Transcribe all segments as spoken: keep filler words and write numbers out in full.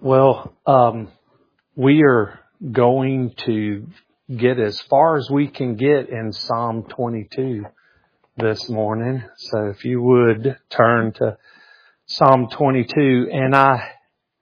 Well, um, we are going to get as far as we can get in Psalm twenty-two this morning. So if you would turn to Psalm twenty-two, and I,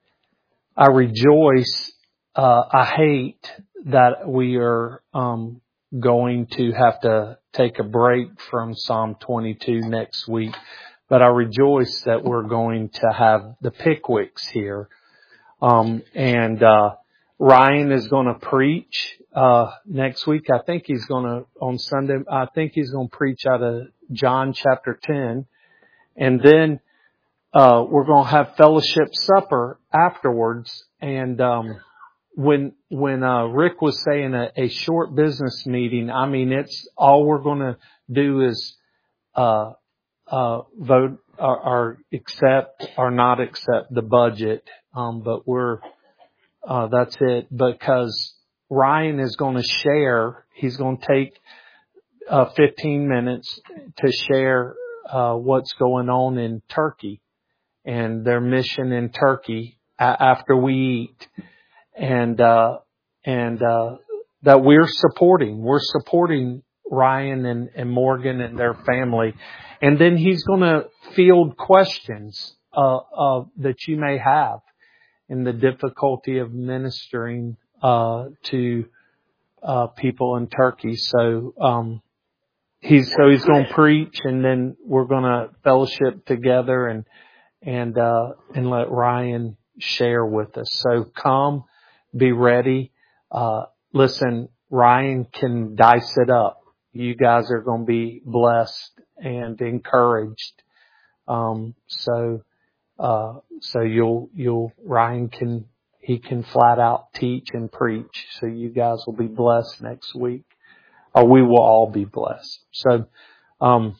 I rejoice, uh, I hate that we are, um, going to have to take a break from Psalm twenty-two next week, but I rejoice that we're going to have the Pickwicks here. Um, and, uh, Ryan is going to preach, uh, next week. I think he's going to, on Sunday, I think he's going to preach out of John chapter ten. And then, uh, we're going to have fellowship supper afterwards. And, um, when, when, uh, Rick was saying a, a short business meeting, I mean, it's all we're going to do is, uh, uh, vote or, or accept or not accept the budget. Um, but we're, uh, that's it, because Ryan is going to share, he's going to take, uh, fifteen minutes to share, uh, what's going on in Turkey and their mission in Turkey a- after we eat. And, uh, and, uh, that we're supporting, we're supporting Ryan and, and Morgan and their family. And then he's going to field questions, uh, uh, that you may have in the difficulty of ministering, uh, to, uh, people in Turkey. So, um, he's, so he's going to preach, and then we're going to fellowship together and, and, uh, and let Ryan share with us. So come, be ready. Uh, listen, Ryan can dice it up. You guys are going to be blessed and encouraged. Um, so, uh, so you'll, you'll, Ryan can, he can flat out teach and preach. So you guys will be blessed next week, or we will all be blessed. So, um,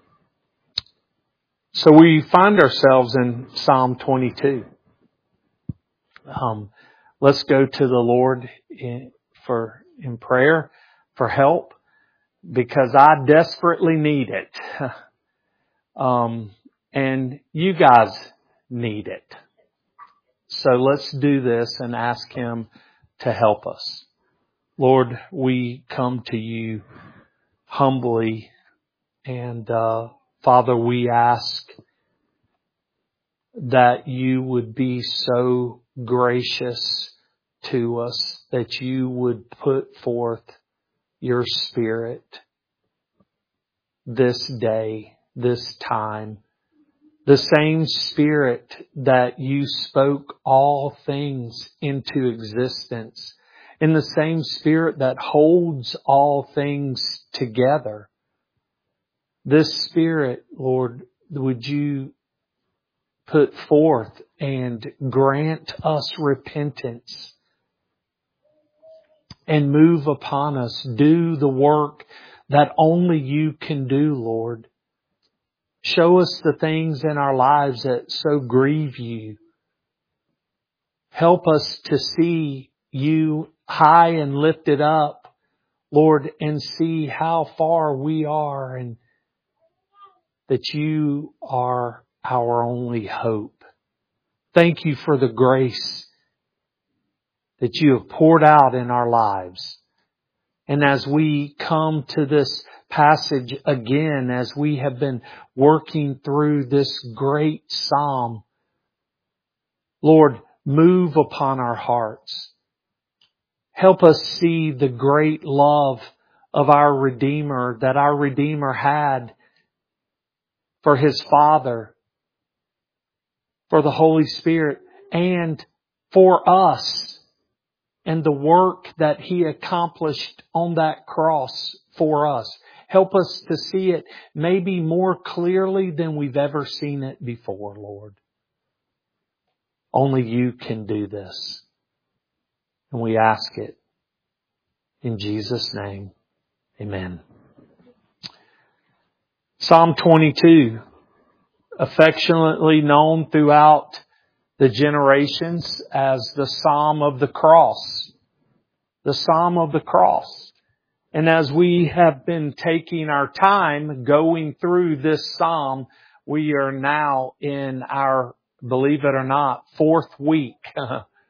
so we find ourselves in Psalm twenty-two. Um, let's go to the Lord in, for, in prayer for help, because I desperately need it. um, and you guys need it. So let's do this and ask Him to help us. Lord, we come to you humbly, and, uh, Father, we ask that you would be so gracious to us, that you would put forth your Spirit this day, this time. The same Spirit that you spoke all things into existence, and the same Spirit that holds all things together. This Spirit, Lord, would you put forth and grant us repentance and move upon us. Do the work that only you can do, Lord. Show us the things in our lives that so grieve you. Help us to see you high and lifted up, Lord, and see how far we are, and that you are our only hope. Thank you for the grace that you have poured out in our lives. And as we come to this passage again, as we have been working through this great psalm, Lord, move upon our hearts. Help us see the great love of our Redeemer, that our Redeemer had for His Father, for the Holy Spirit, and for us, and the work that He accomplished on that cross for us. Help us to see it maybe more clearly than we've ever seen it before, Lord. Only you can do this. And we ask it in Jesus' name. Amen. Psalm twenty-two, affectionately known throughout the generations as the Psalm of the Cross. The Psalm of the Cross. And as we have been taking our time going through this Psalm, we are now in our, believe it or not, fourth week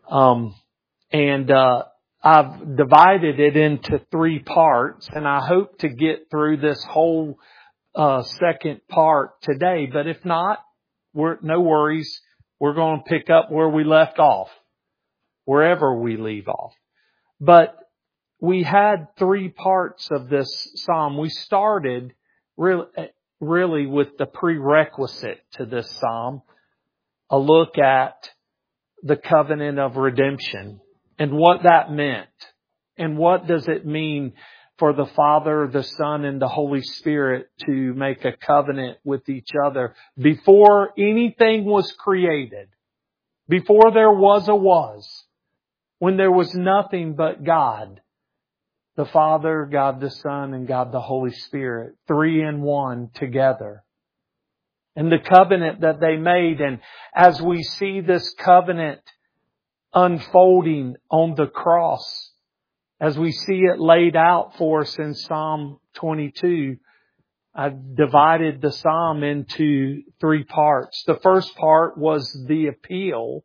Um, and, uh, I've divided it into three parts, and I hope to get through this whole, uh, second part today. But if not, we're, no worries. We're going to pick up where we left off, wherever we leave off. But we had three parts of this psalm. We started really, really with the prerequisite to this psalm, a look at the covenant of redemption and what that meant. And what does it mean for the Father, the Son, and the Holy Spirit to make a covenant with each other before anything was created, before there was a was, when there was nothing but God, the Father, God the Son, and God the Holy Spirit, three in one together. And the covenant that they made. And as we see this covenant unfolding on the cross, as we see it laid out for us in Psalm twenty-two, I've divided the psalm into three parts. The first part was the appeal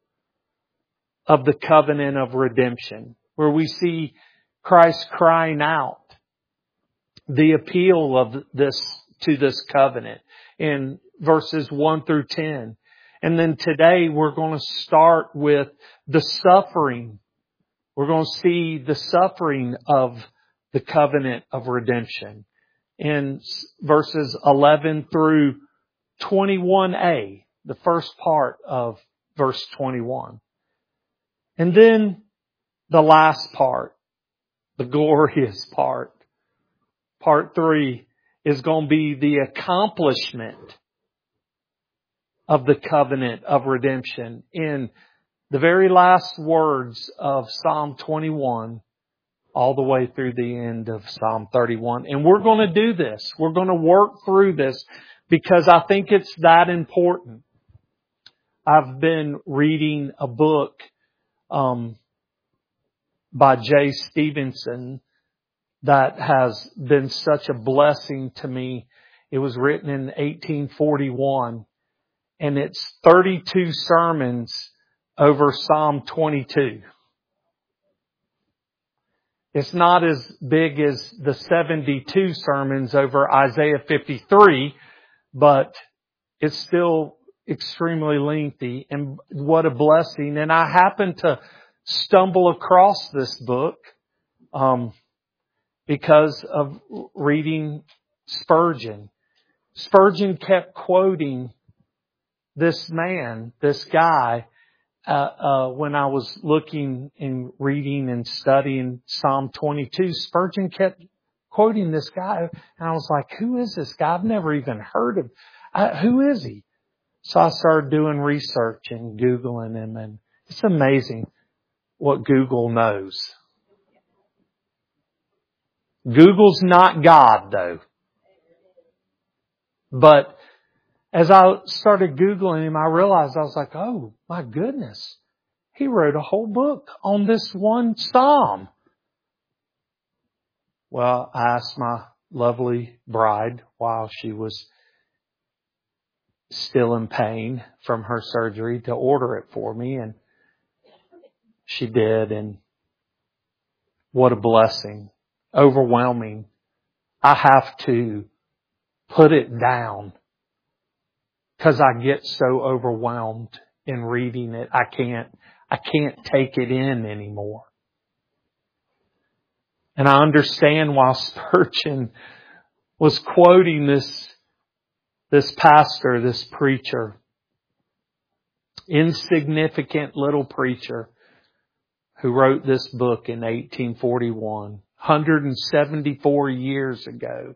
of the covenant of redemption, where we see Christ crying out the appeal of this to this covenant in verses one through ten. And then today we're going to start with the suffering. We're going to see the suffering of the covenant of redemption in verses eleven through twenty-one a, the first part of verse twenty-one. And then the last part, the glorious part, part three, is going to be the accomplishment of the covenant of redemption in the very last words of Psalm twenty-one all the way through the end of Psalm thirty-one. And we're going to do this. We're going to work through this because I think it's that important. I've been reading a book um, by Jay Stevenson that has been such a blessing to me. It was written in eighteen forty-one, and it's thirty-two sermons over Psalm twenty-two. It's not as big as the seventy-two sermons over Isaiah fifty-three, but it's still extremely lengthy, and what a blessing. And I happened to stumble across this book um, because of reading Spurgeon. Spurgeon kept quoting this man, this guy, uh, uh, when I was looking and reading and studying Psalm twenty-two, Spurgeon kept quoting this guy. And I was like, who is this guy? I've never even heard of, uh, who is he? So I started doing research and Googling him, and it's amazing what Google knows. Google's not God, though. But as I started Googling him, I realized, I was like, oh, my goodness. He wrote a whole book on this one psalm. Well, I asked my lovely bride while she was still in pain from her surgery to order it for me, and she did, and what a blessing. Overwhelming. I have to put it down because I get so overwhelmed in reading it. I can't, I can't take it in anymore. And I understand why Spurgeon was quoting this, this pastor, this preacher, insignificant little preacher who wrote this book in eighteen forty-one, one hundred seventy-four years ago.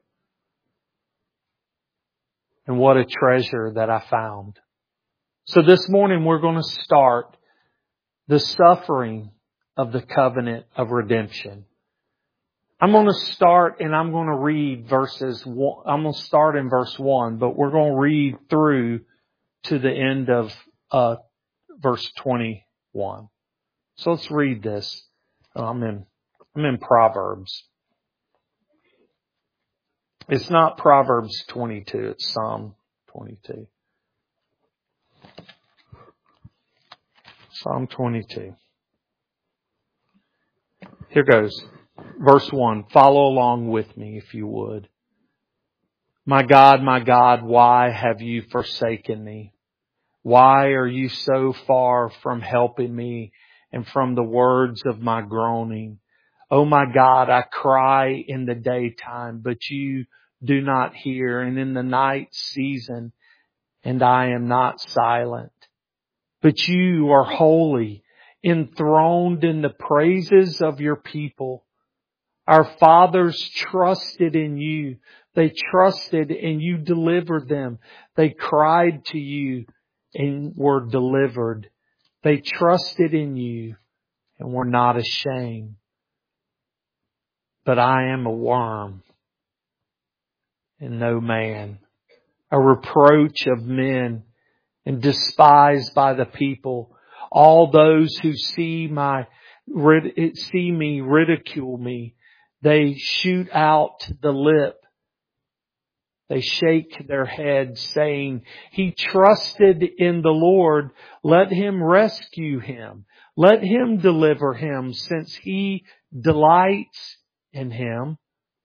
And what a treasure that I found. So this morning we're going to start the suffering of the covenant of redemption. I'm going to start and I'm going to read verses one. I'm going to start in verse one, but we're going to read through to the end of uh, verse twenty-one. So let's read this. I'm in, I'm in Proverbs. It's not Proverbs twenty-two, it's Psalm twenty-two. Psalm twenty-two. Here goes. Verse one. Follow along with me if you would. My God, my God, why have you forsaken me? Why are you so far from helping me and from the words of my groaning? Oh my God, I cry in the daytime, but you do not hear, and in the night season, and I am not silent. But you are holy, enthroned in the praises of your people. Our fathers trusted in you. They trusted and you delivered them. They cried to you and were delivered. They trusted in you and were not ashamed. But I am a worm and no man, a reproach of men and despised by the people. All those who see my see me ridicule me. They shoot out the lip. They shake their heads, saying, he trusted in the Lord. Let him rescue him. Let him deliver him, since he delights in him.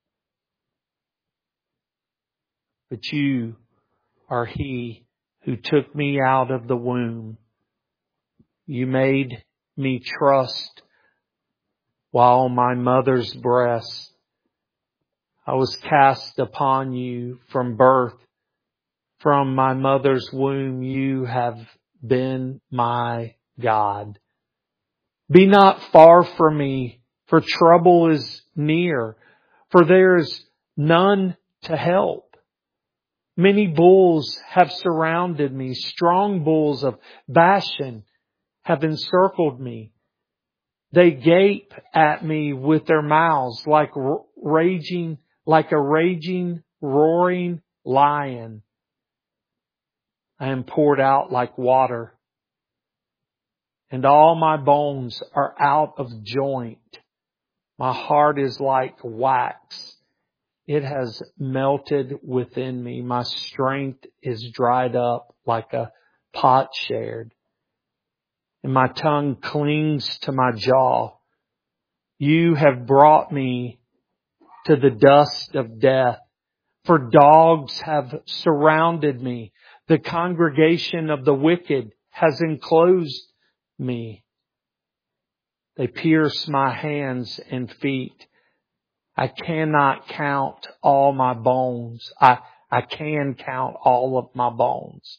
But you are he who took me out of the womb. You made me trust while on my mother's breast. I was cast upon you from birth. From my mother's womb you have been my God. Be not far from me, for trouble is near, for there is none to help. Many bulls have surrounded me. Strong bulls of Bashan have encircled me. They gape at me with their mouths like raging, like a raging, roaring lion. I am poured out like water, and all my bones are out of joint. My heart is like wax. It has melted within me. My strength is dried up like a potsherd, and my tongue clings to my jaw. You have brought me to the dust of death, for dogs have surrounded me. The congregation of the wicked has enclosed me. They pierce my hands and feet. I cannot count all my bones. I, I can count all of my bones.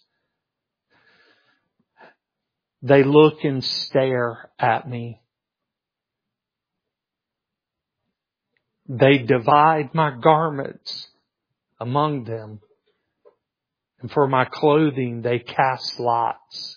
They look and stare at me. They divide my garments among them, and for my clothing they cast lots.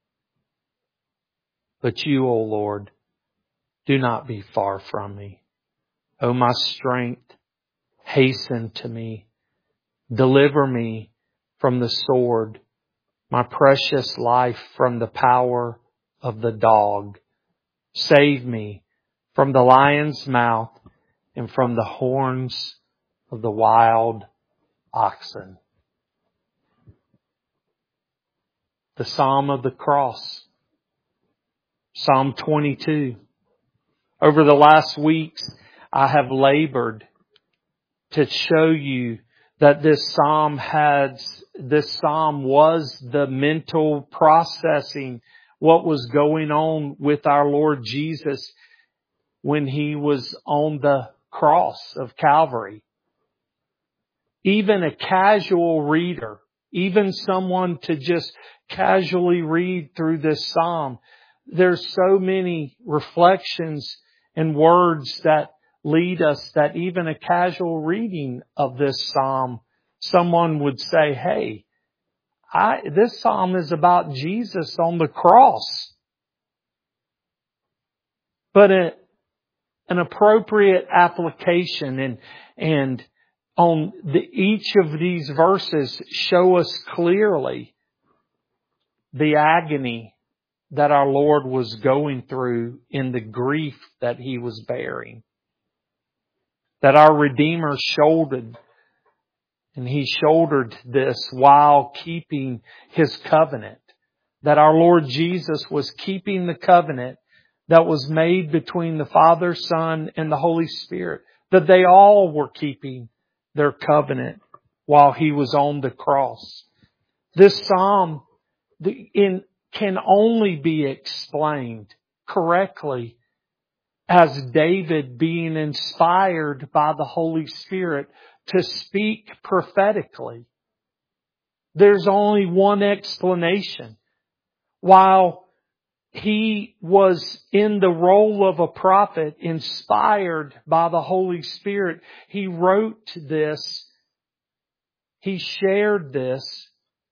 But you, O Lord, do not be far from me. O my strength, hasten to me. Deliver me from the sword, my precious life from the power of the dog. Save me from the lion's mouth and from the horns of the wild oxen. The Psalm of the Cross. Psalm twenty-two. Over the last weeks, I have labored to show you that this Psalm has, this Psalm was the mental processing what was going on with our Lord Jesus when He was on the cross of Calvary. Even a casual reader, even someone to just casually read through this Psalm, there's so many reflections and words that lead us that even a casual reading of this Psalm, someone would say, hey, I, this Psalm is about Jesus on the cross. But a, an appropriate application and, and on the, each of these verses show us clearly the agony that our Lord was going through in the grief that He was bearing. That our Redeemer shouldered, and He shouldered this while keeping His covenant. That our Lord Jesus was keeping the covenant that was made between the Father, Son, and the Holy Spirit. That they all were keeping their covenant while He was on the cross. This psalm in, can only be explained correctly as David being inspired by the Holy Spirit to speak prophetically. There's only one explanation. While he was in the role of a prophet, inspired by the Holy Spirit, he wrote this, he shared this,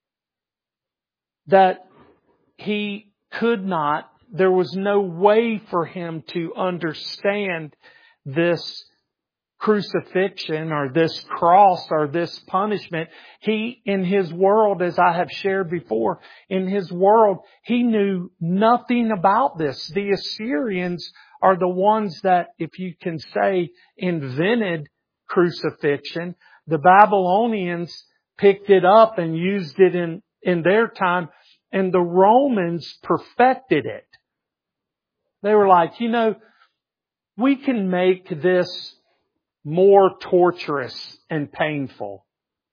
that he could not, there was no way for him to understand this crucifixion or this cross or this punishment. He, in his world, as I have shared before, in his world, he knew nothing about this. The Assyrians are the ones that, if you can say, invented crucifixion. The Babylonians picked it up and used it in, in their time, and the Romans perfected it. They were like, you know, we can make this more torturous and painful.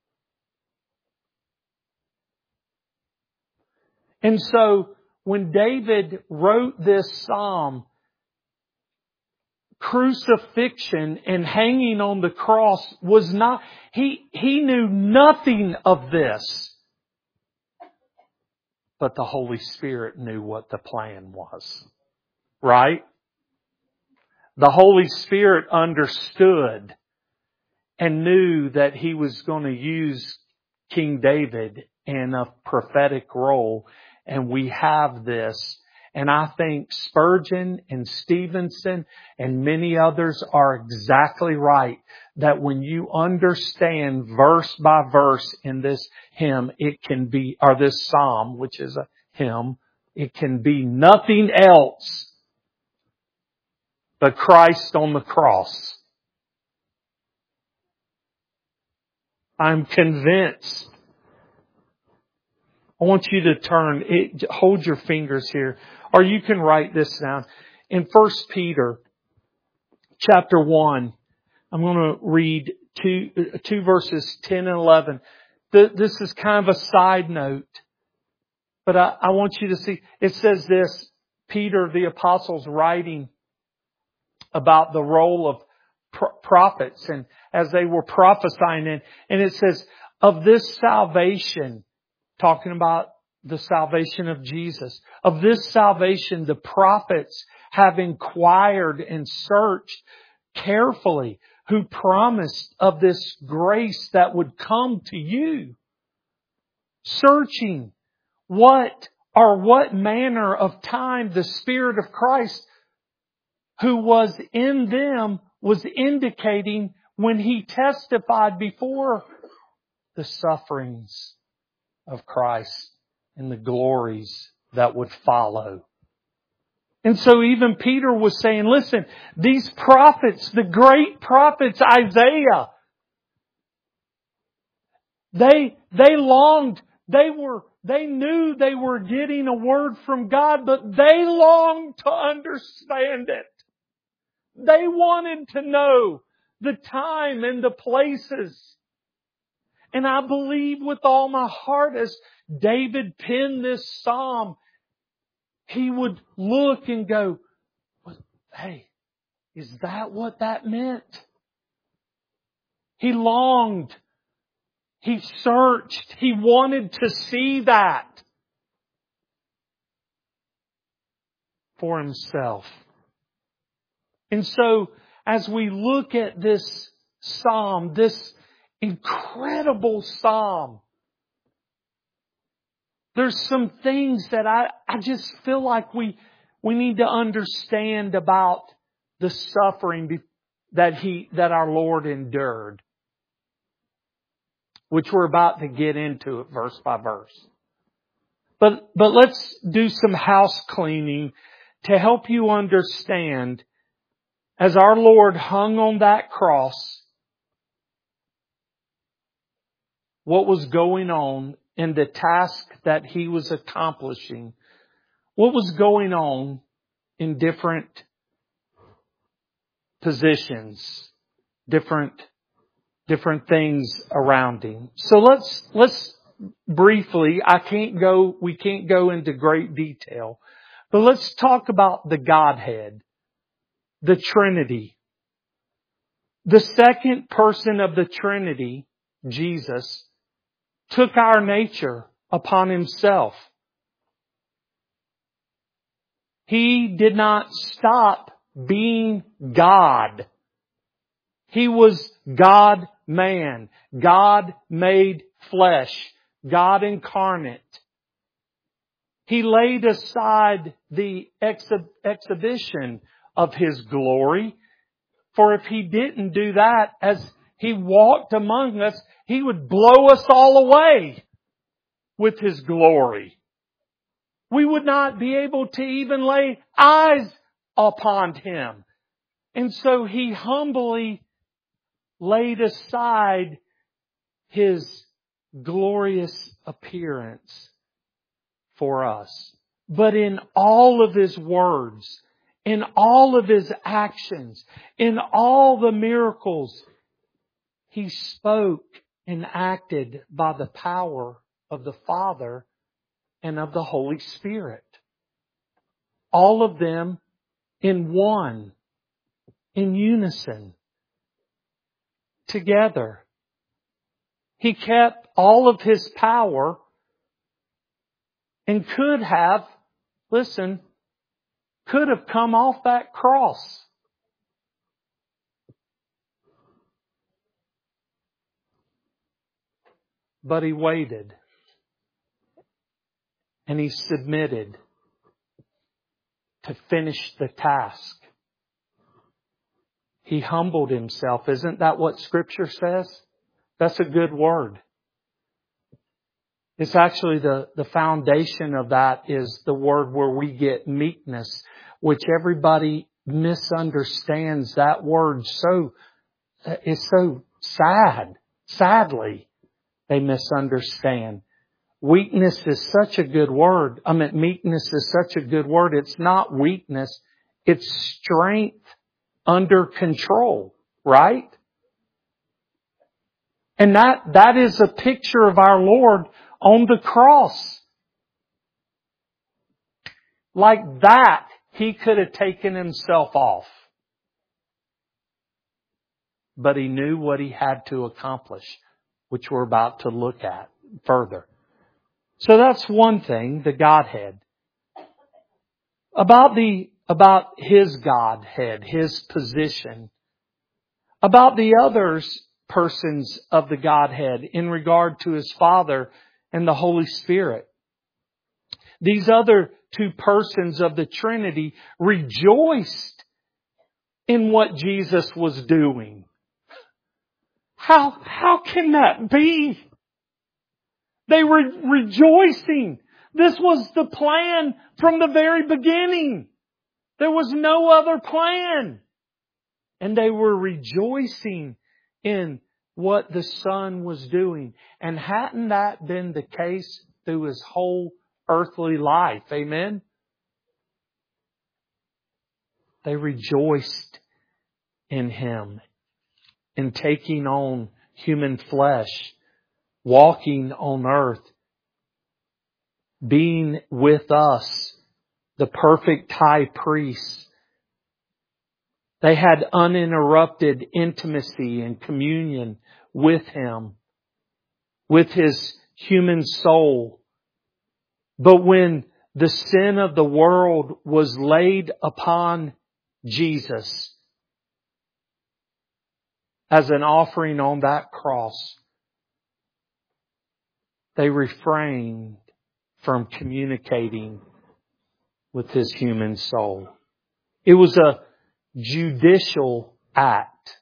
And so when David wrote this psalm, crucifixion and hanging on the cross was not, he, he knew nothing of this. But the Holy Spirit knew what the plan was. Right? The Holy Spirit understood and knew that He was going to use King David in a prophetic role. And we have this. And I think Spurgeon and Stevenson and many others are exactly right. That when you understand verse by verse in this hymn, it can be, or this psalm, which is a hymn, it can be nothing else but Christ on the cross. I'm convinced. I want you to turn, it, hold your fingers here, or you can write this down. In First Peter chapter one, I'm going to read two, two verses ten and eleven. This is kind of a side note, but I, I want you to see, it says this, Peter the apostle's writing about the role of pro- prophets and as they were prophesying, and, and it says, of this salvation, talking about the salvation of Jesus, of this salvation the prophets have inquired and searched carefully, who promised of this grace that would come to you, searching what or what manner of time the Spirit of Christ who was in them was indicating when He testified before the sufferings of Christ and the glories that would follow. And so even Peter was saying, listen, these prophets, the great prophets, Isaiah, they, they longed, they were, they knew they were getting a word from God, but they longed to understand it. They wanted to know the time and the places. And I believe with all my heart as David penned this psalm, he would look and go, hey, is that what that meant? He longed. He searched. He wanted to see that for himself. And so, as we look at this psalm, this incredible psalm, there's some things that I, I just feel like we, we need to understand about the suffering that He, that our Lord endured, which we're about to get into it verse by verse. But, but let's do some house cleaning to help you understand, as our Lord hung on that cross, what was going on in the task that He was accomplishing. What was going on in different positions, different, different things around Him. So let's, let's briefly, I can't go, we can't go into great detail, but let's talk about the Godhead, the Trinity. The second person of the Trinity, Jesus, took our nature upon Himself. He did not stop being God. He was God-man, God made flesh, God incarnate. He laid aside the exhi- exhibition of His glory. For if He didn't do that, as He walked among us, He would blow us all away with His glory. We would not be able to even lay eyes upon Him. And so He humbly laid aside His glorious appearance for us. But in all of His words, in all of His actions, in all the miracles, He spoke and acted by the power of the Father and of the Holy Spirit. All of them in one, in unison, together. He kept all of His power and could have, listen, could have come off that cross. But He waited. And He submitted to finish the task. He humbled Himself. Isn't that what Scripture says? That's a good word. It's actually the, the foundation of that is the word where we get meekness, which everybody misunderstands that word so, it's so sad. Sadly, they misunderstand. Weakness is such a good word. I mean, meekness is such a good word. It's not weakness. It's strength under control, right? And that, that is a picture of our Lord on the cross. Like that, He could have taken Himself off. But He knew what He had to accomplish, which we're about to look at further. So that's one thing, the Godhead. About the, about His Godhead, His position. About the others persons of the Godhead in regard to His Father and the Holy Spirit. These other two persons of the Trinity rejoiced in what Jesus was doing. How, how can that be? They were rejoicing. This was the plan from the very beginning. There was no other plan. And they were rejoicing in what the Son was doing. And hadn't that been the case through His whole earthly life? Amen? They rejoiced in Him, in taking on human flesh, walking on earth, being with us, the perfect high priest. They had uninterrupted intimacy and communion with Him, with His human soul. But when the sin of the world was laid upon Jesus as an offering on that cross, they refrained from communicating with His human soul. It was a judicial act.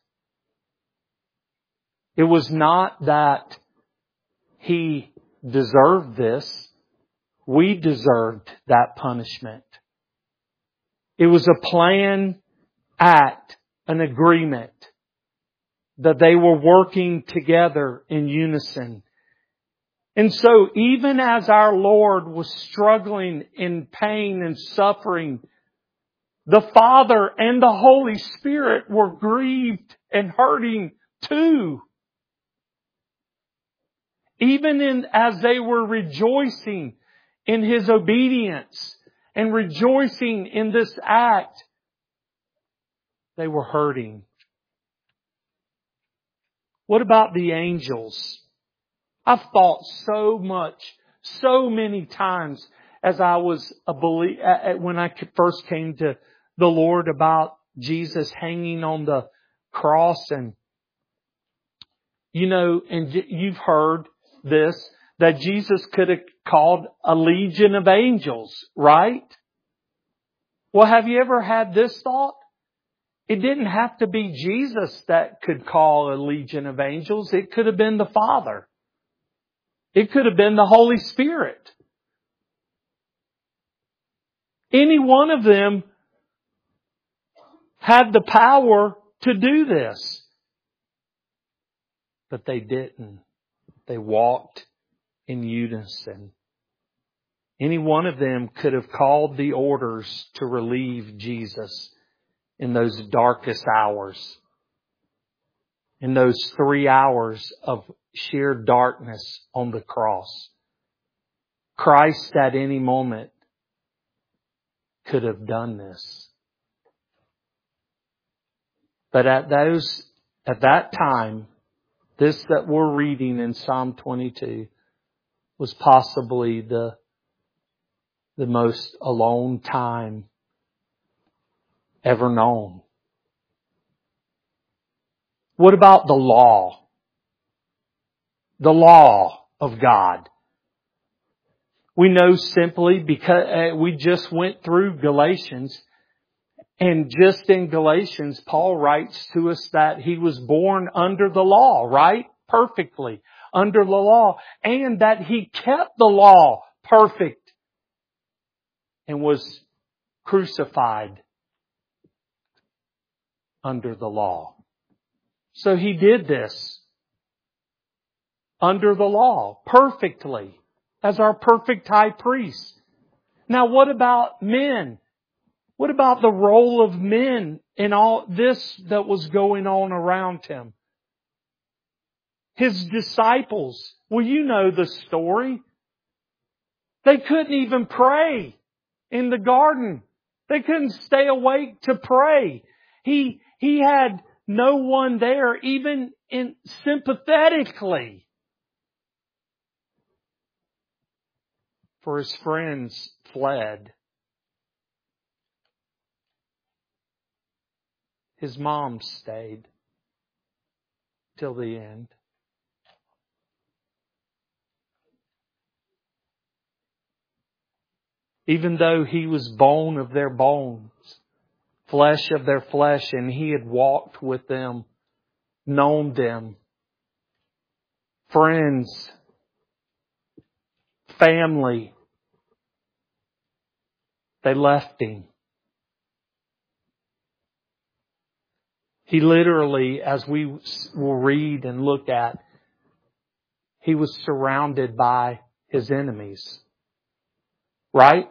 It was not that He deserved this. We deserved that punishment. It was a planned act, an agreement, that they were working together in unison. And so even as our Lord was struggling in pain and suffering the Father and the Holy Spirit were grieved and hurting too. Even in, as they were rejoicing in His obedience and rejoicing in this act, they were hurting. What about the angels? I've thought so much, so many times as I was a believer, when I first came to the Lord, about Jesus hanging on the cross. And, you know, and you've heard this, that Jesus could have called a legion of angels, right? Well, have you ever had this thought? It didn't have to be Jesus that could call a legion of angels. It could have been the Father. It could have been the Holy Spirit. Any one of them had the power to do this. But they didn't. They walked in unison. Any one of them could have called the orders to relieve Jesus in those darkest hours. In those three hours of sheer darkness on the cross. Christ at any moment could have done this. But at those, at that time, this that we're reading in Psalm twenty-two was possibly the, the most alone time ever known. What about the law? The law of God. We know simply because we just went through Galatians. And just in Galatians, Paul writes to us that he was born under the law, right? Perfectly under the law. And that he kept the law perfect and was crucified under the law. So he did this under the law perfectly as our perfect high priest. Now what about men? What about the role of men in all this that was going on around Him? His disciples, well, you know the story. They couldn't even pray in the garden. They couldn't stay awake to pray. He, he had no one there, even in sympathetically, for His friends fled. His mom stayed till the end. Even though He was bone of their bones, flesh of their flesh, and He had walked with them, known them, friends, family, they left Him. He literally, as we will read and look at, He was surrounded by His enemies. Right?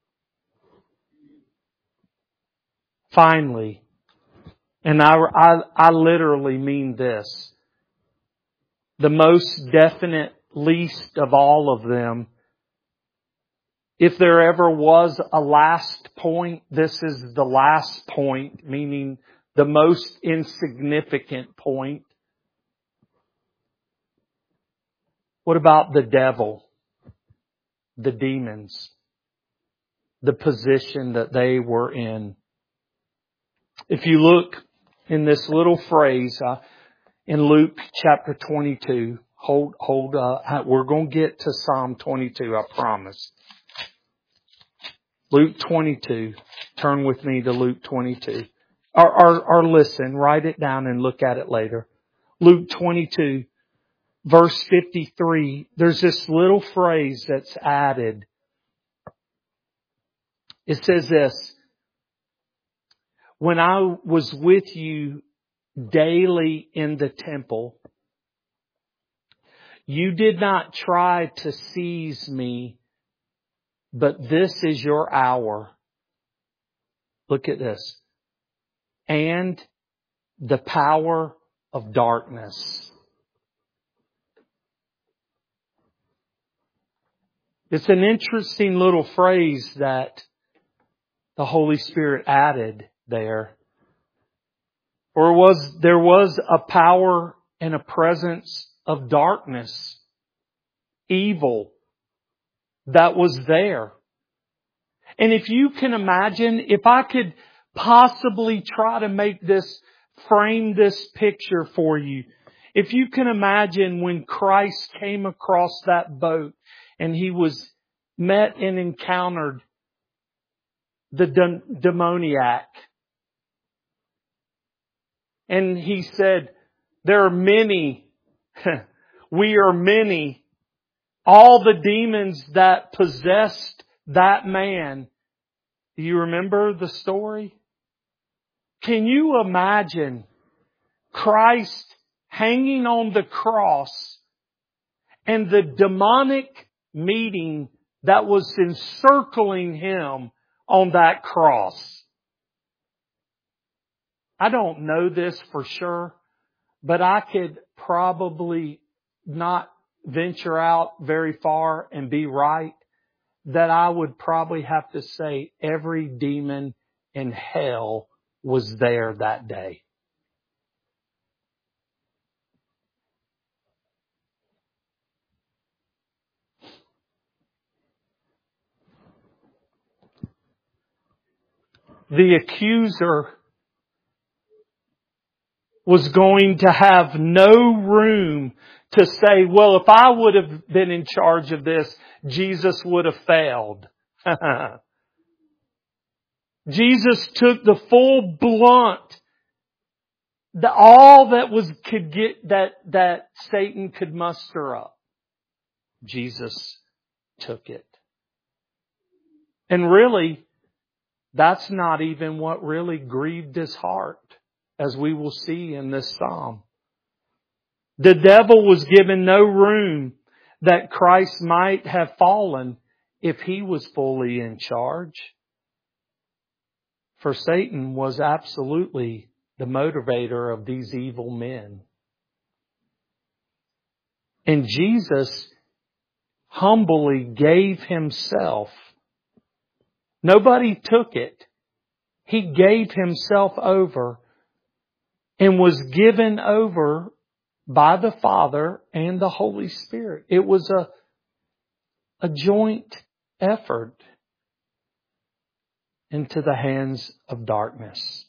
Finally, and I, I, I literally mean this, the most definite least of all of them, if there ever was a last point, this is the last point, meaning the most insignificant point. What about the devil? The demons? The position that they were in? If you look in this little phrase uh, in Luke chapter twenty-two, hold, hold, uh, we're going to get to Psalm twenty-two, I promise. Luke twenty-two. Turn with me to Luke twenty-two. Or, or, or listen, write it down and look at it later. Luke twenty-two, verse fifty-three. There's this little phrase that's added. It says this. When I was with you daily in the temple, you did not try to seize me, but this is your hour Look at this. And the power of darkness. It's an interesting little phrase that the Holy Spirit added there. Or was there was a power and a presence of darkness, evil, that was there. And if you can imagine, if I could possibly try to make this, frame this picture for you. If you can imagine when Christ came across that boat and He was met and encountered the de- demoniac. And He said, there are many, we are many, all the demons that possessed that man. Do you remember the story? Can you imagine Christ hanging on the cross and the demonic meeting that was encircling Him on that cross? I don't know this for sure, but I could probably not venture out very far and be right, that I would probably have to say every demon in hell was there that day. The accuser was going to have no room to say, well, if I would have been in charge of this, Jesus would have failed. Jesus took the full blunt, the, all that was could get that that Satan could muster up. Jesus took it. And really, that's not even what really grieved His heart, as we will see in this psalm. The devil was given no room that Christ might have fallen if He was fully in charge. For Satan was absolutely the motivator of these evil men. And Jesus humbly gave Himself. Nobody took it. He gave Himself over and was given over by the Father and the Holy Spirit. It was a, a joint effort into the hands of darkness.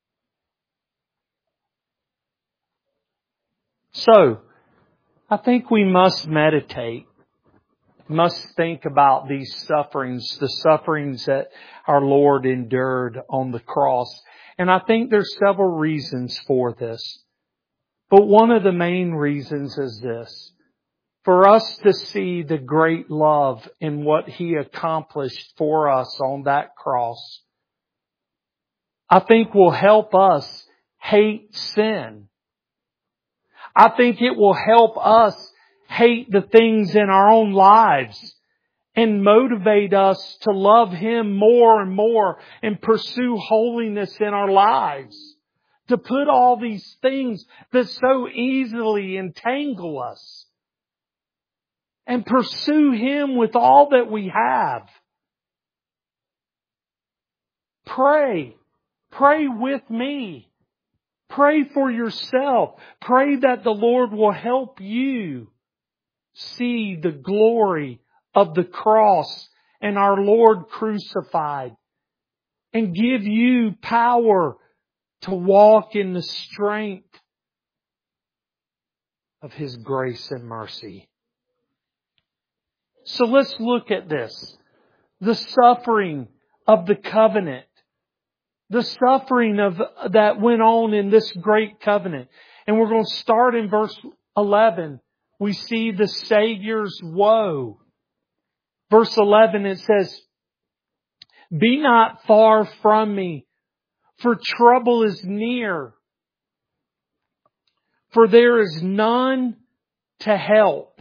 So, I think we must meditate, must think about these sufferings, the sufferings that our Lord endured on the cross. And I think there's several reasons for this. But one of the main reasons is this. For us to see the great love in what He accomplished for us on that cross, I think will help us hate sin. I think it will help us hate the things in our own lives and motivate us to love Him more and more and pursue holiness in our lives. To put all these things that so easily entangle us and pursue Him with all that we have. Pray. Pray with me. Pray for yourself. Pray that the Lord will help you see the glory of the cross and our Lord crucified, and give you power to walk in the strength of His grace and mercy. So let's look at this. The suffering of the covenant. The suffering of that went on in this great covenant. And we're going to start in verse eleven. We see the Savior's woe. Verse eleven, it says, "Be not far from me, for trouble is near. For there is none to help."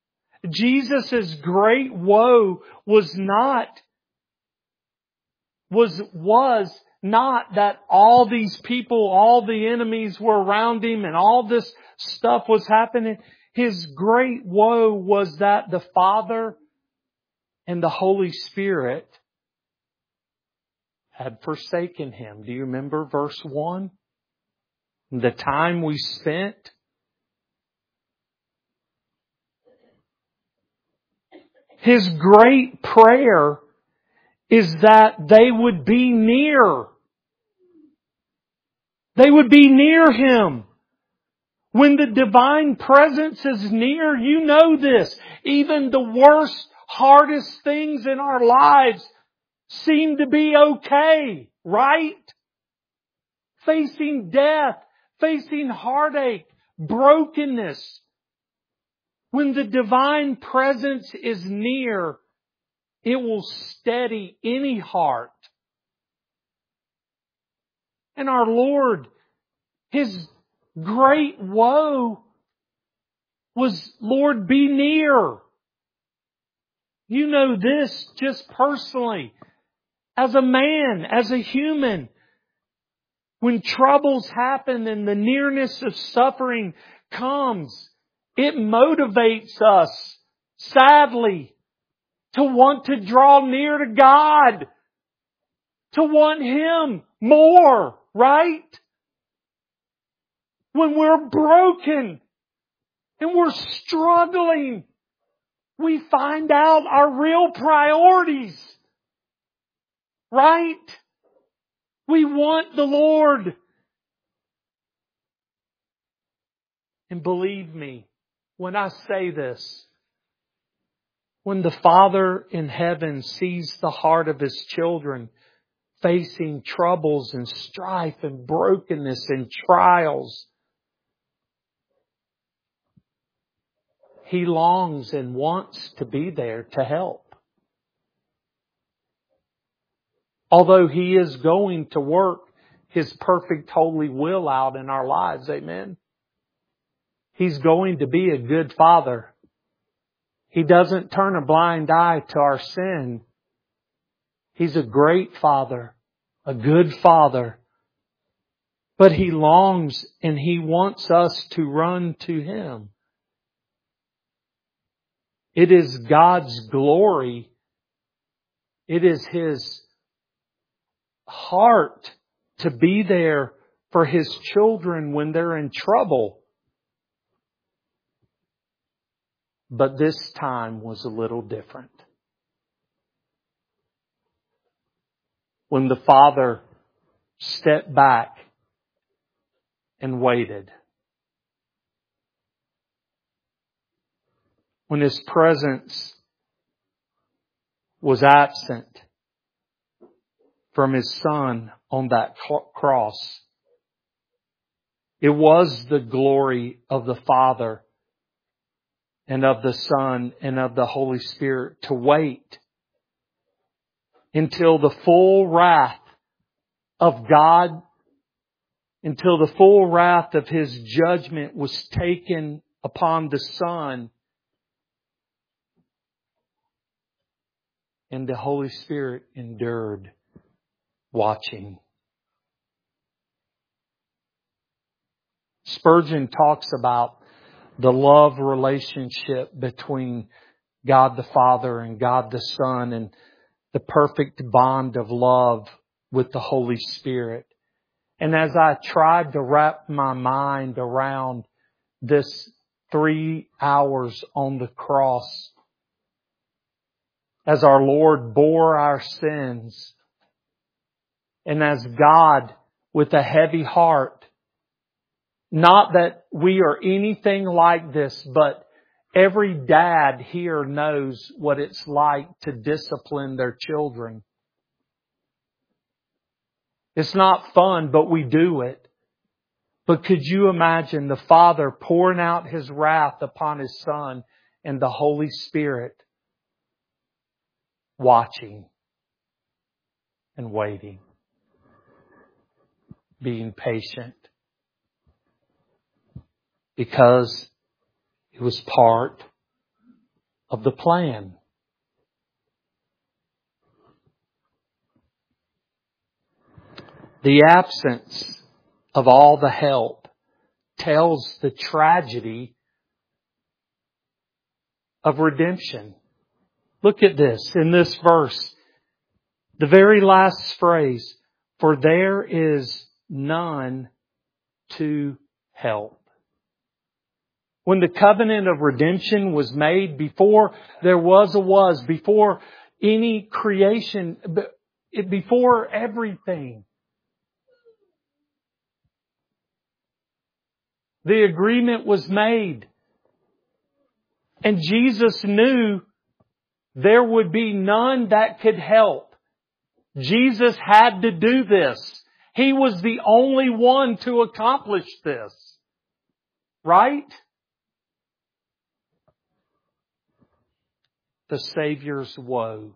Jesus' great woe was not was, was not that all these people, all the enemies were around Him and all this stuff was happening. His great woe was that the Father and the Holy Spirit had forsaken Him. Do you remember verse one? The time we spent. His great prayer is that they would be near. They would be near Him. When the divine presence is near, you know this. Even the worst, hardest things in our lives seem to be okay, right? Facing death, facing heartache, brokenness. When the divine presence is near, it will steady any heart. And our Lord, His great woe was, Lord, be near. You know this just personally. As a man, as a human, when troubles happen and the nearness of suffering comes, it motivates us, sadly, to want to draw near to God, to want Him more, right? When we're broken and we're struggling, we find out our real priorities, right? We want the Lord. And believe me, when I say this, when the Father in heaven sees the heart of His children facing troubles and strife and brokenness and trials, He longs and wants to be there to help. Although He is going to work His perfect holy will out in our lives, amen? He's going to be a good Father. He doesn't turn a blind eye to our sin. He's a great Father, a good Father. But He longs and He wants us to run to Him. It is God's glory. It is His heart to be there for His children when they're in trouble. But this time was a little different. When the Father stepped back and waited. When His presence was absent from His Son on that cross. It was the glory of the Father and of the Son and of the Holy Spirit to wait until the full wrath of God, until the full wrath of His judgment was taken upon the Son. And the Holy Spirit endured watching. Spurgeon talks about the love relationship between God the Father and God the Son and the perfect bond of love with the Holy Spirit. And as I tried to wrap my mind around this three hours on the cross, as our Lord bore our sins, and as God with a heavy heart, not that we are anything like this, but every dad here knows what it's like to discipline their children. It's not fun, but we do it. But could you imagine the Father pouring out His wrath upon His Son and the Holy Spirit watching and waiting, being patient, because it was part of the plan. The absence of all the help tells the tragedy of redemption. Look at this in this verse. The very last phrase, for there is none to help. When the covenant of redemption was made, before there was a was, before any creation, before everything, the agreement was made. And Jesus knew there would be none that could help. Jesus had to do this. He was the only one to accomplish this. Right? The Savior's woe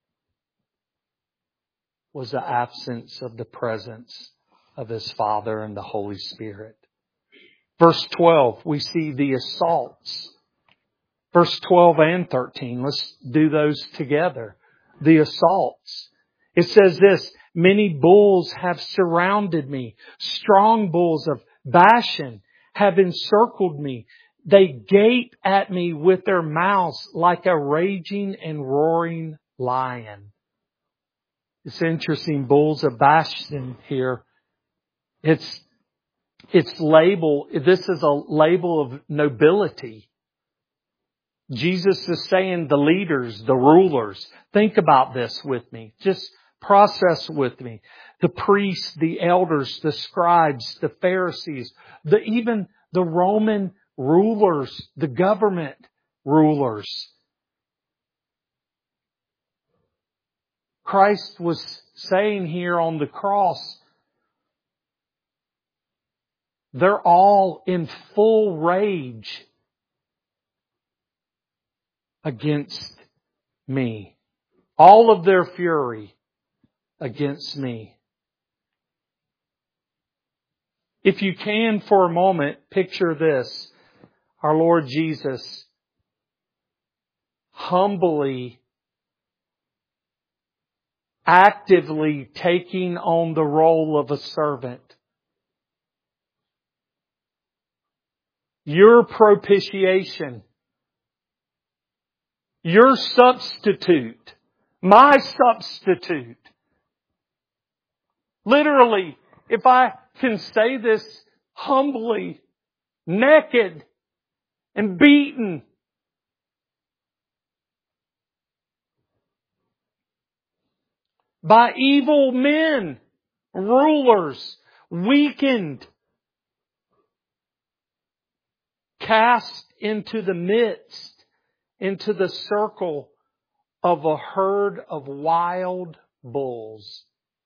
was the absence of the presence of His Father and the Holy Spirit. Verse twelve, we see the assaults. Verse twelve and thirteen, let's do those together. The assaults. It says this, many bulls have surrounded me. Strong bulls of Bashan have encircled me. They gape at me with their mouths like a raging and roaring lion. It's interesting, bulls of Bashan here. It's, it's label, this is a label of nobility. Jesus is saying the leaders, the rulers, think about this with me. Just process with me. The priests, the elders, the scribes, the Pharisees, the, even the Roman rulers, the government rulers. Christ was saying here on the cross, they're all in full rage against me. All of their fury against me. If you can for a moment, picture this. Our Lord Jesus humbly, actively taking on the role of a servant. Your propitiation. Your substitute. My substitute. Literally, if I can say this humbly, naked and beaten. By evil men, rulers, weakened. Cast into the midst, into the circle of a herd of wild bulls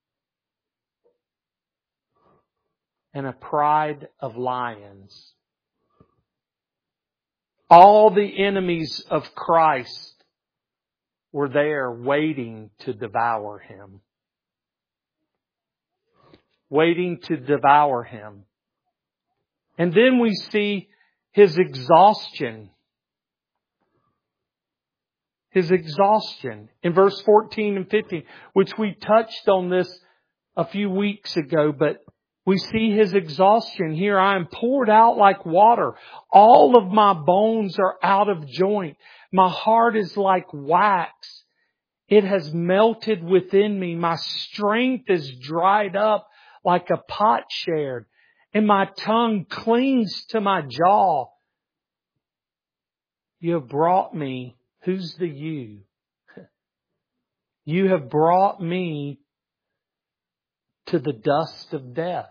and a pride of lions. All the enemies of Christ were there waiting to devour Him. Waiting to devour Him. And then we see His exhaustion. His exhaustion. In verse fourteen and fifteen, which we touched on this a few weeks ago, but we see His exhaustion here. I am poured out like water. All of my bones are out of joint. My heart is like wax. It has melted within me. My strength is dried up like a potsherd, and my tongue clings to my jaw. You have brought me, who's the you? You have brought me to the dust of death.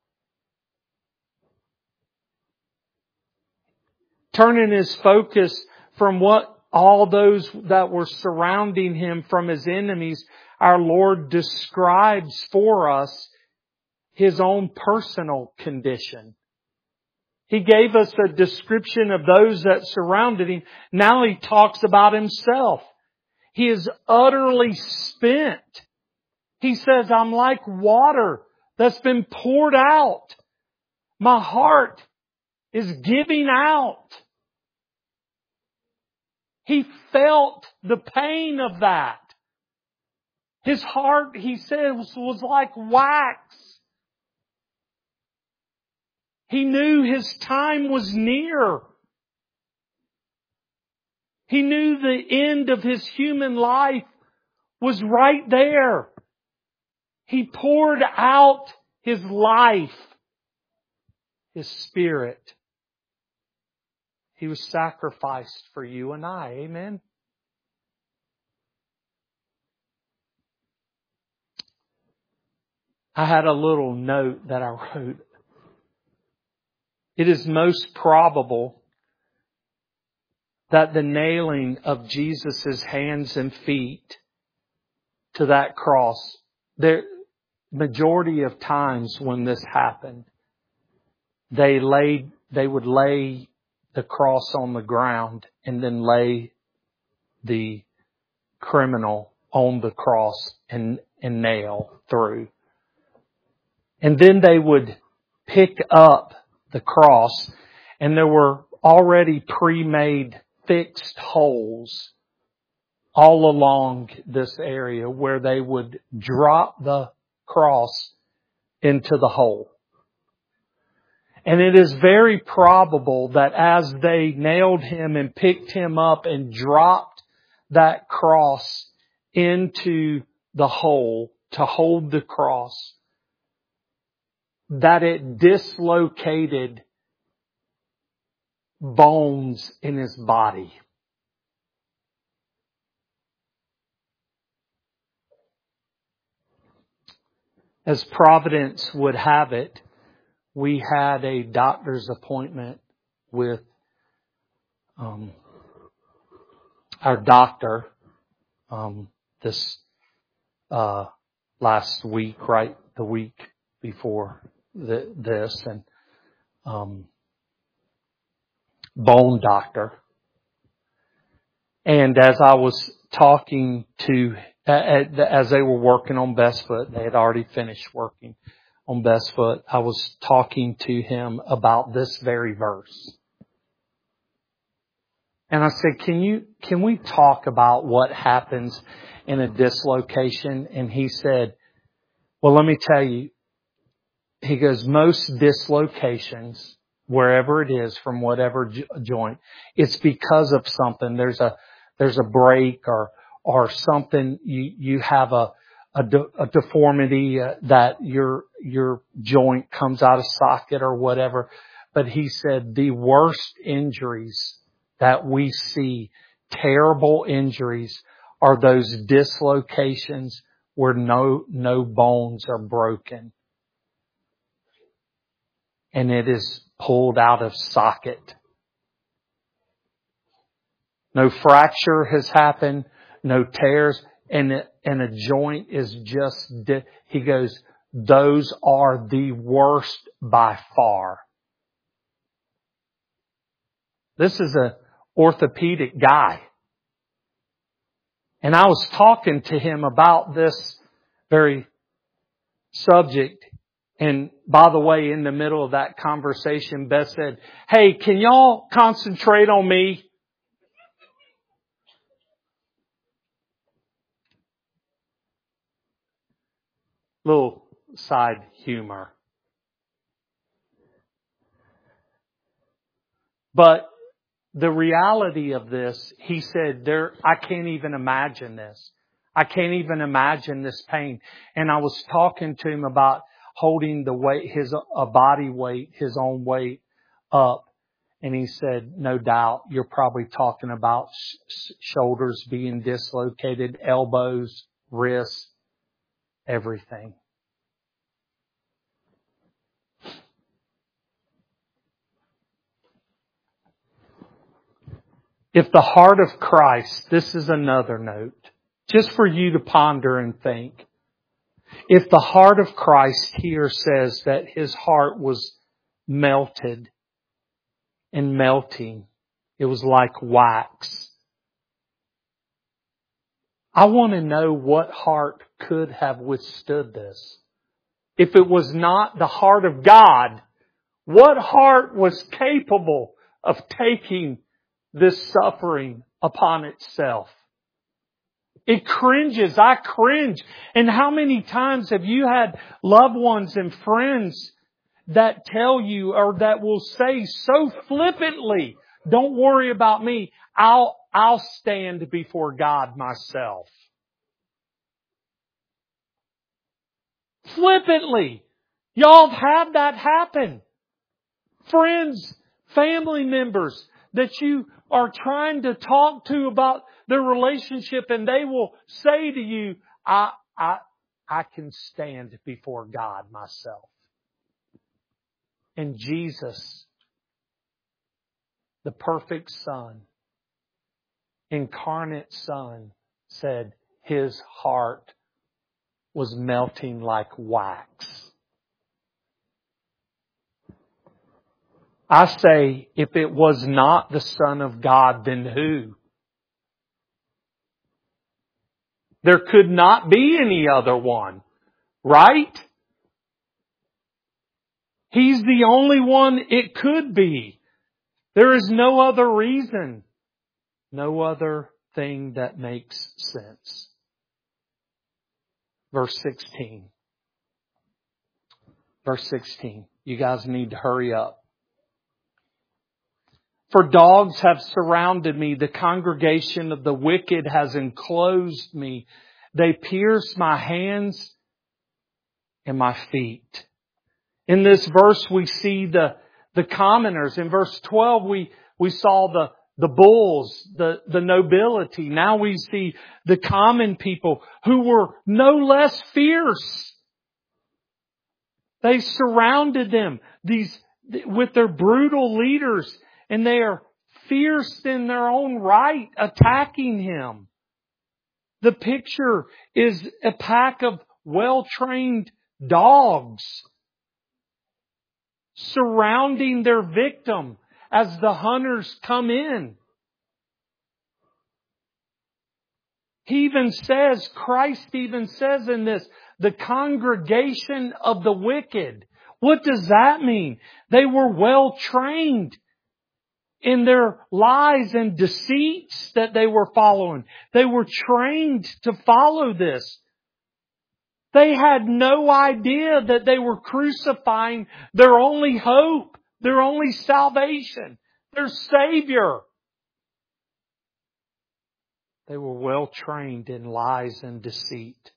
Turning His focus from what all those that were surrounding Him from His enemies, our Lord describes for us His own personal condition. He gave us a description of those that surrounded Him. Now He talks about Himself. He is utterly spent. He says, I'm like water that's been poured out. My heart is giving out. He felt the pain of that. His heart, He says, was like wax. He knew His time was near. He knew the end of His human life was right there. He poured out His life, His Spirit. He was sacrificed for you and I. Amen. I had a little note that I wrote. It is most probable that the nailing of Jesus' hands and feet to that cross, the majority of times when this happened, they laid, they would lay the cross on the ground and then lay the criminal on the cross and, and nail through. And then they would pick up the cross, and there were already pre-made fixed holes all along this area where they would drop the cross into the hole. And it is very probable that as they nailed Him and picked Him up and dropped that cross into the hole to hold the cross, that it dislocated bones in His body. As providence would have it, we had a doctor's appointment with um, our doctor um, this uh, last week, right? The week before the, this, and um, bone doctor. And as I was talking to, as they were working on Best Foot, they had already finished working on Best Foot, I was talking to him about this very verse. And I said, can you, can we talk about what happens in a dislocation? And he said, well, let me tell you, he goes, most dislocations, wherever it is, from whatever jo- joint, it's because of something. There's a, there's a break or, or something. You, you have a, a, de- a deformity uh, that your, your joint comes out of socket or whatever. But he said the worst injuries that we see, terrible injuries, are those dislocations where no, no bones are broken. And it is pulled out of socket. No fracture has happened, no tears, and, and a joint is just, di- he goes, those are the worst by far. This is a orthopedic guy. And I was talking to him about this very subject. And by the way, in the middle of that conversation, Beth said, hey, can y'all concentrate on me? Little side humor. But the reality of this, he said, there, I can't even imagine this. I can't even imagine this pain. And I was talking to him about holding the weight, his a body weight, his own weight up. And he said, no doubt, you're probably talking about sh- shoulders being dislocated, elbows, wrists, everything. If the heart of Christ, this is another note, just for you to ponder and think. If the heart of Christ here says that His heart was melted and melting, it was like wax. I want to know what heart could have withstood this. If it was not the heart of God, what heart was capable of taking this suffering upon itself? It cringes. I cringe. And how many times have you had loved ones and friends that tell you or that will say so flippantly, don't worry about me. I'll, I'll stand before God myself. Flippantly. Y'all have had that happen. Friends, family members that you are trying to talk to about their relationship, and they will say to you, I, I, I can stand before God myself. And Jesus, the perfect Son, incarnate Son, said His heart was melting like wax. I say, if it was not the Son of God, then who? There could not be any other one, right? He's the only one it could be. There is no other reason, no other thing that makes sense. Verse sixteen. Verse sixteen. You guys need to hurry up. For dogs have surrounded me. The congregation of the wicked has enclosed me. They pierce my hands and my feet. In this verse, we see the, the commoners. In verse twelve, we, we saw the, the bulls, the, the nobility. Now we see the common people who were no less fierce. They surrounded them, these, with their brutal leaders. And they are fierce in their own right, attacking Him. The picture is a pack of well-trained dogs surrounding their victim as the hunters come in. He even says, Christ even says in this, the congregation of the wicked. What does that mean? They were well-trained in their lies and deceits that they were following. They were trained to follow this. They had no idea that they were crucifying their only hope, their only salvation, their Savior. They were well trained in lies and deceit.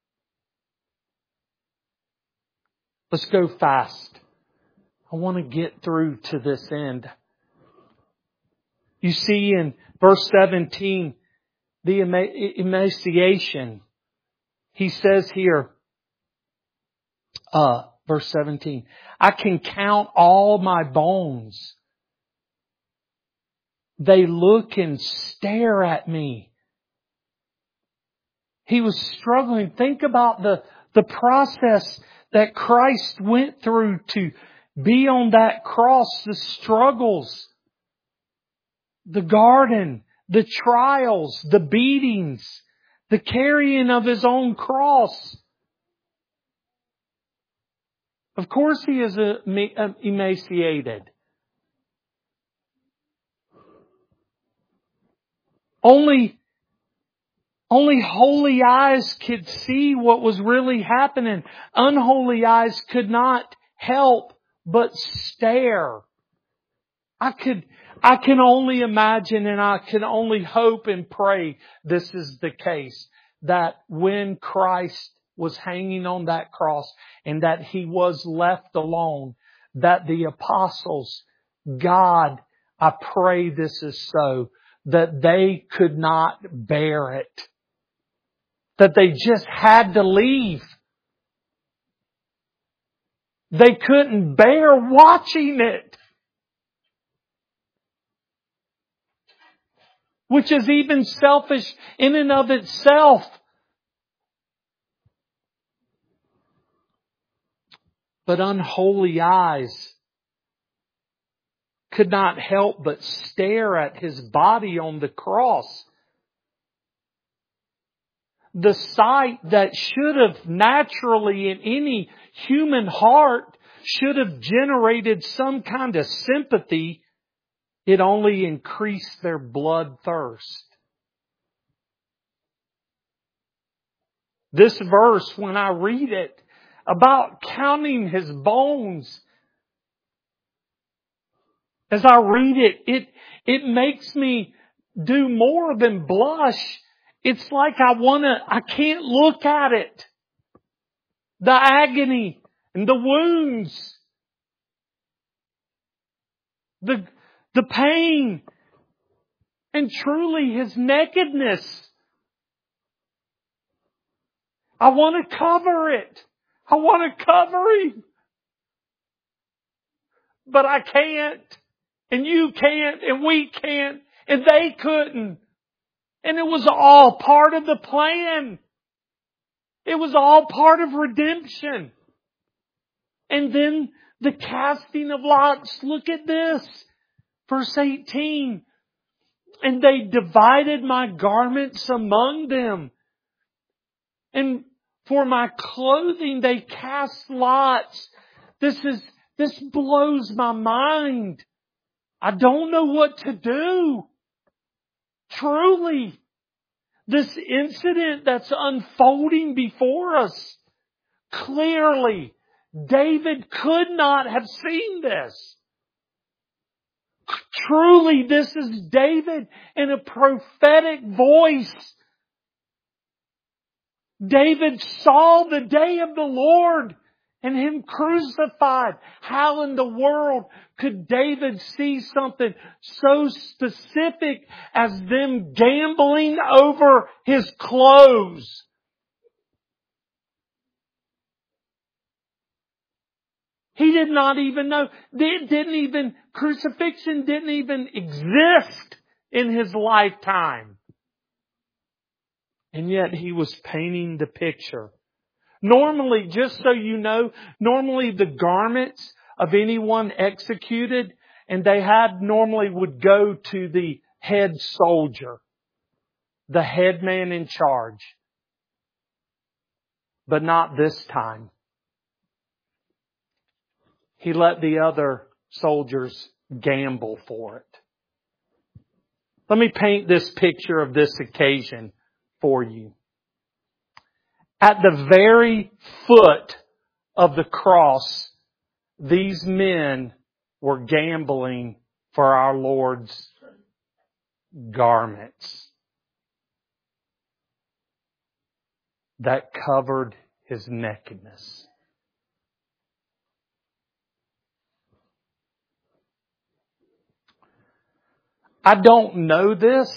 Let's go fast. I want to get through to this end. You see in verse seventeen, the emaciation. He says here, uh, verse seventeen, I can count all my bones. They look and stare at me. He was struggling. Think about the, the process that Christ went through to be on that cross, the struggles. The garden, the trials, the beatings, the carrying of His own cross. Of course He is emaciated. Only, only holy eyes could see what was really happening. Unholy eyes could not help but stare. I could, I can only imagine and I can only hope and pray this is the case. That when Christ was hanging on that cross and that He was left alone, that the apostles, God, I pray this is so, that they could not bear it. That they just had to leave. They couldn't bear watching it. Which is even selfish in and of itself. But unholy eyes could not help but stare at His body on the cross. The sight that should have naturally in any human heart should have generated some kind of sympathy, it only increased their blood thirst. This verse, when I read it, about counting His bones, As I read it, it, it makes me do more than blush. It's like I wanna, I can't look at it. The agony and the wounds. The, the pain. And truly His nakedness. I want to cover it. I want to cover Him. But I can't. And you can't. And we can't. And they couldn't. And it was all part of the plan. It was all part of redemption. And then the casting of lots. Look at this. Verse eighteen. And they divided my garments among them. And for my clothing they cast lots. This is, this blows my mind. I don't know what to do. Truly. This incident that's unfolding before us. Clearly, David could not have seen this. Truly, this is David in a prophetic voice. David saw the day of the Lord and Him crucified. How in the world could David see something so specific as them gambling over his clothes? He did not even know. It didn't even, crucifixion didn't even exist in his lifetime. And yet he was painting the picture. Normally, just so you know, normally the garments of anyone executed, and they had normally would go to the head soldier, the head man in charge. But not this time. He let the other soldiers gamble for it. Let me paint this picture of this occasion for you. At the very foot of the cross, these men were gambling for our Lord's garments that covered His nakedness. I don't know this,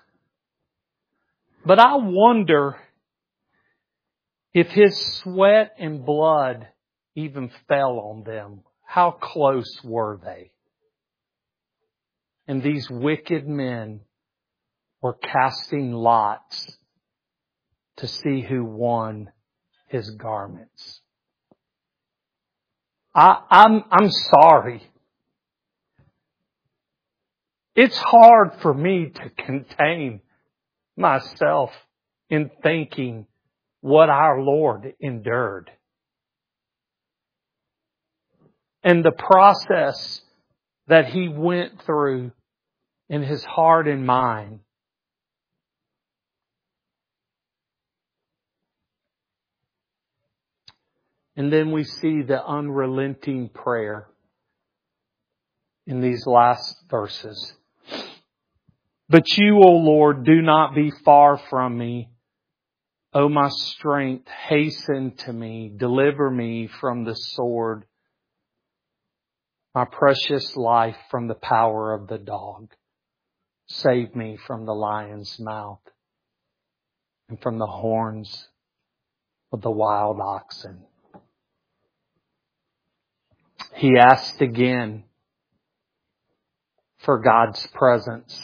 but I wonder if His sweat and blood even fell on them. How close were they? And these wicked men were casting lots to see who won His garments. I, I'm, I'm sorry. It's hard for me to contain myself in thinking what our Lord endured. And the process that He went through in His heart and mind. And then we see the unrelenting prayer in these last verses. But you, O Lord, do not be far from me. O my strength, hasten to me. Deliver me from the sword. My precious life from the power of the dog. Save me from the lion's mouth and from the horns of the wild oxen. He asked again for God's presence,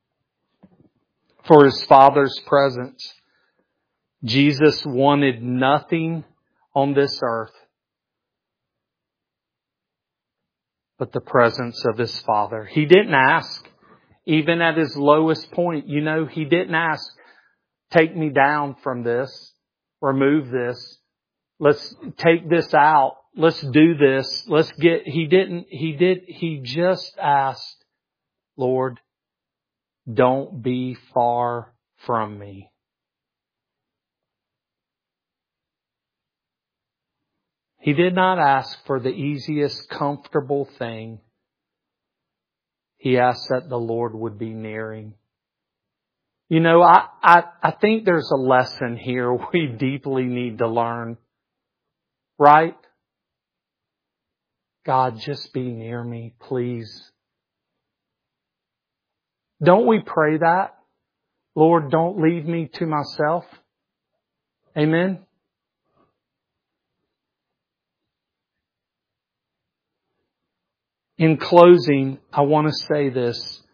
for His Father's presence. Jesus wanted nothing on this earth but the presence of His Father. He didn't ask, even at His lowest point, you know, He didn't ask, take me down from this, remove this, let's take this out, let's do this, let's get, He didn't, He did, He just asked, Lord, don't be far from me. He did not ask for the easiest, comfortable thing. he asked that the Lord would be near him. You know, I, I, I think there's a lesson here we deeply need to learn. Right? God, just be near me, please. Don't we pray that? Lord, don't leave me to myself. Amen? In closing, I want to say this.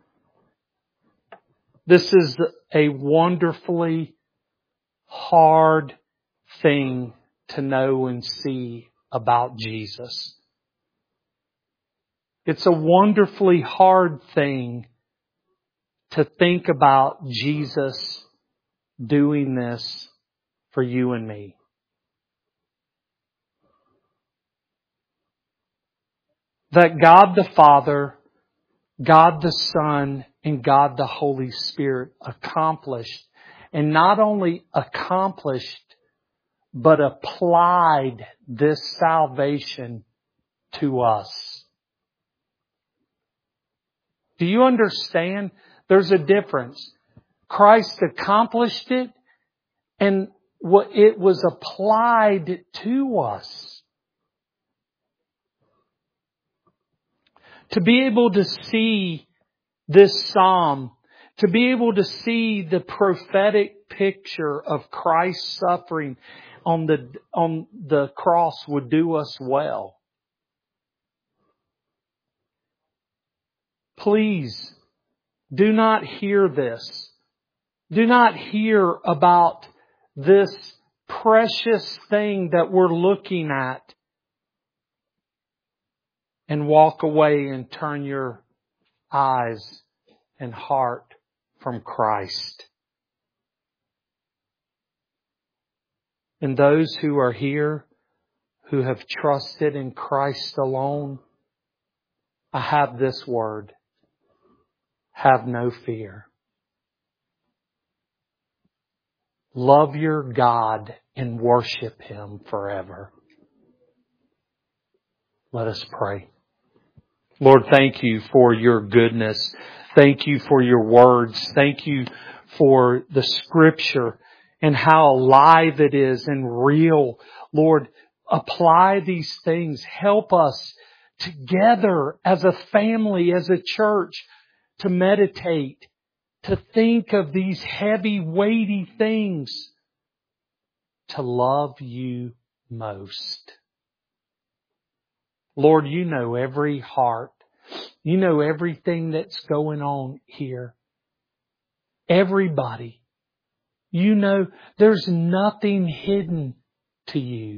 This is a wonderfully hard thing to know and see about Jesus. It's a wonderfully hard thing to think about Jesus doing this for you and me. That God the Father, God the Son, and God the Holy Spirit accomplished, and not only accomplished, but applied this salvation to us. Do you understand? There's a difference. Christ accomplished it, and it was applied to us. To be able to see this psalm, to be able to see the prophetic picture of Christ's suffering on the, on the cross would do us well. Please, do not hear this. Do not hear about this precious thing that we're looking at and walk away and turn your eyes and heart from Christ. And those who are here who have trusted in Christ alone, I have this word. Have no fear. Love your God and worship Him forever. Let us pray. Lord, thank you for your goodness. Thank you for your words. Thank you for the Scripture and how alive it is and real. Lord, apply these things. Help us together as a family, as a church, to meditate, to think of these heavy, weighty things, to love you most. Lord, you know every heart. You know everything that's going on here. Everybody. You know there's nothing hidden to you.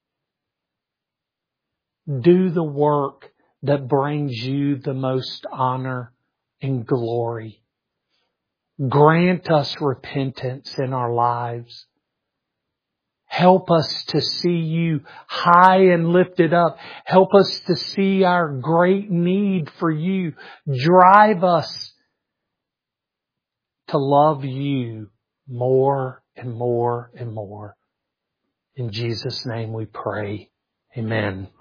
Do the work that brings you the most honor and glory. Grant us repentance in our lives. Help us to see you high and lifted up. Help us to see our great need for you. Drive us to love you more and more and more. In Jesus' name we pray. Amen.